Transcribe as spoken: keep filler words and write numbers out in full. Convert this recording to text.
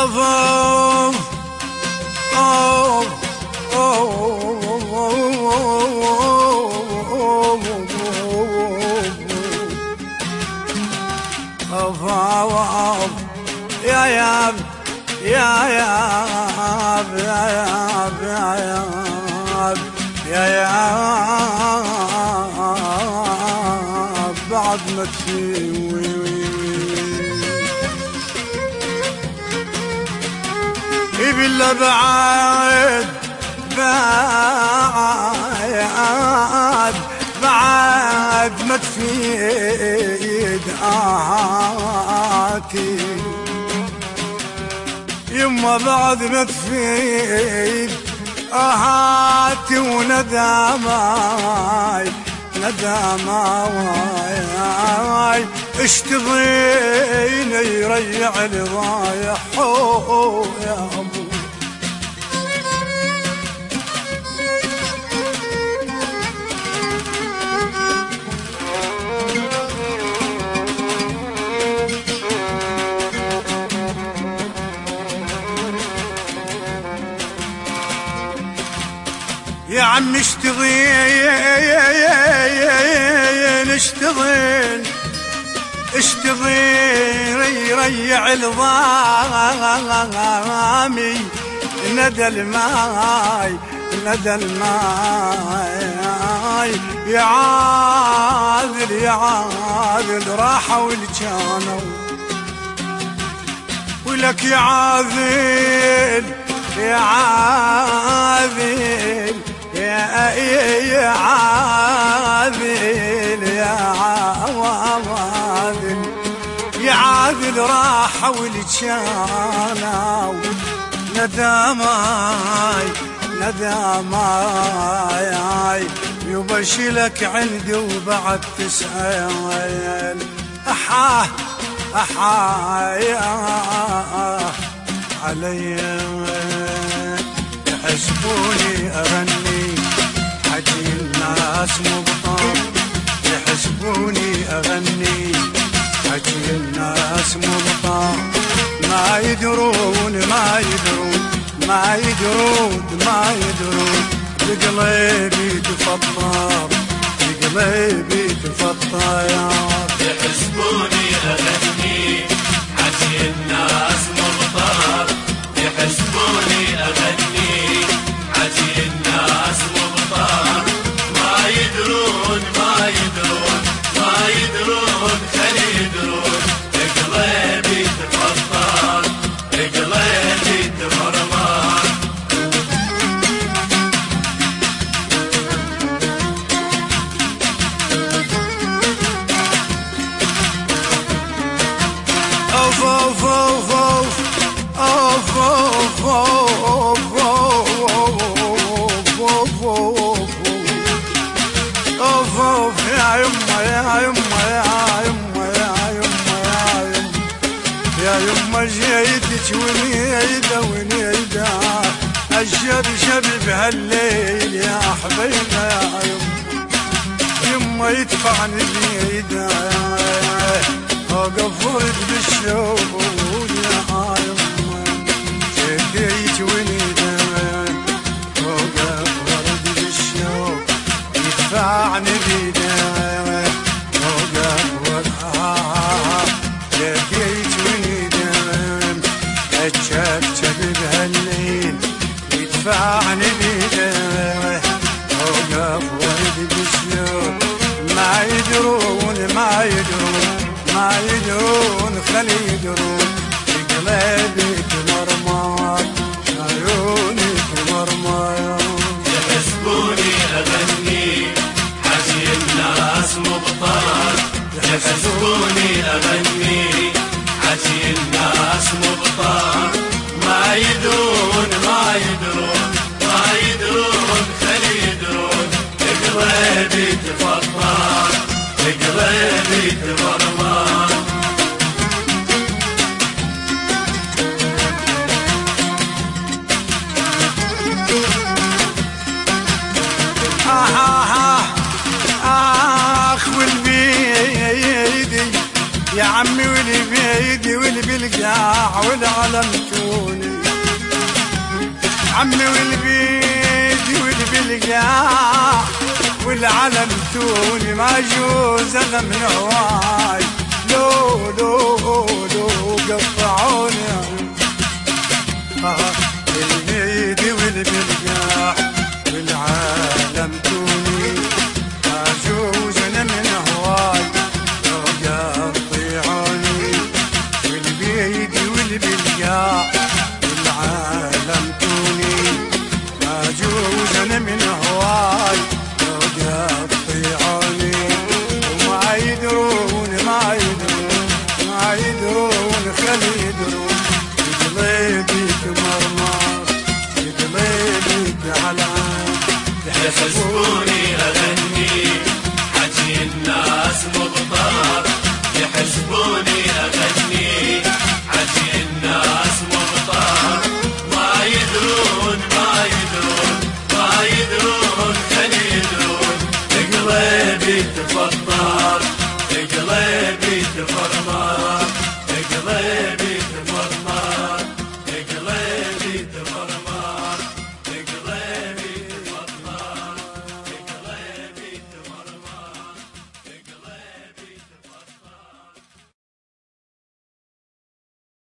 يا ياب يا ياب يا ياب يا ياب يا ياب بعد ما تفيوي بالله بعد بعد بعد ما تفيد آتي يما بعد ما تفيد آهاتي ونداماي نداماي اشتغيني يريع لي ضايح يا أبو يا عم اشتغين اشتغين اشتغين يريع الضامي ندى الماي ندى الماي يا عاذل يا عاذل راحوا الجانو ولك يا عاذل يا عاذل يا يا عاذل يا عاذل يا عاذل راحوا الجانو نداماي نداماي يبشلك عندي وبعد تسأل أحاه أحاه علي يحسبوني أغني حكي الناس مبطل يحسبوني أغني حكي الناس مبطل ما يدرون ما يدرون ما يدرون ما يدرون بقلبي تفطر بقلبي تفطر يحسبوني أغني حكي الناس مبطل يحسبوني أغني حكي الناس مبطل ما يدرون ما يدرون ما يدرون خلي يدرون قلبي تفطر قلبي تمرمر أوف أوف أوف أوف أوف أوف أوف يا يما يا يما يا يما يا يما يا يما جيتك ونيدا ونيدا الشبشب بهالليل يا حبيبنا يا يما يما يدفعني بيدا وقفلت بالشوق يا يما جيتك ونيدا وقفلت بالشوق يدفعني بيدا وقفلت جيت ونيدا الشبشب بهالليل يدفعني بيدا وقفلت بالشوق ما يدرون ما يدرون ما يدرون خلي يدرون قلبي تمرمر عيوني تمرمر يحسبوني أغني حكي الناس مبطل يحسبوني أغني حكي الناس مبطل ما يدرون ما يدرون ما يدرون خلي يدرون قلبي تفطر قلبي تمرمر آخ والبيدي يا عمي والبيدي والبيدي بالقاع والعلمتوني عمي والبيدي والبالقاع والعلمتوني ما جوز انا من هواي لو لو لو قطعوني البيدي والبالقاع والعلمتوني ما جوز انا من هواي لو قطعوني والبيدي والبالقاع والعلمتوني ما جوز انا من هواي لو قطعوني وما يدرون ما يدرون ما يدرون خلي يدرون قلبيك مرمر قلبيك على يحسبوني أغني حكي الناس مضطر يحسبوني أغني